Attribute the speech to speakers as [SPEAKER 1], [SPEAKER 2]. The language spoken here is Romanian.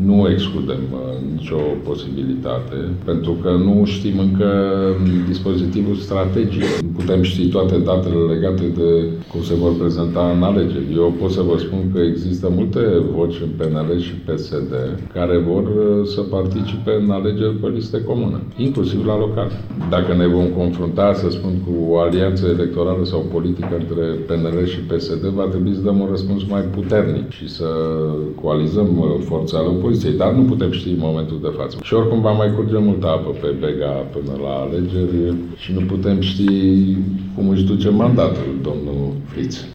[SPEAKER 1] Nu excludem nicio posibilitate, pentru că nu știm încă dispozitivul strategic. Nu putem ști toate datele legate de cum se vor prezenta în alegeri. Eu pot să vă spun că există multe voci în PNL și PSD care vor să participe în alegeri pe liste comune, inclusiv la local. Dacă ne vom confrunta, să spun, cu o alianță electorală sau politică între PNL și PSD, va trebui să dăm un răspuns mai puternic și să coalizăm forțele opoziției, dar nu putem ști în momentul de față. Și oricum va mai curge multă apă pe Bega până la alegeri și nu putem ști cum își duce mandatul domnul Friț.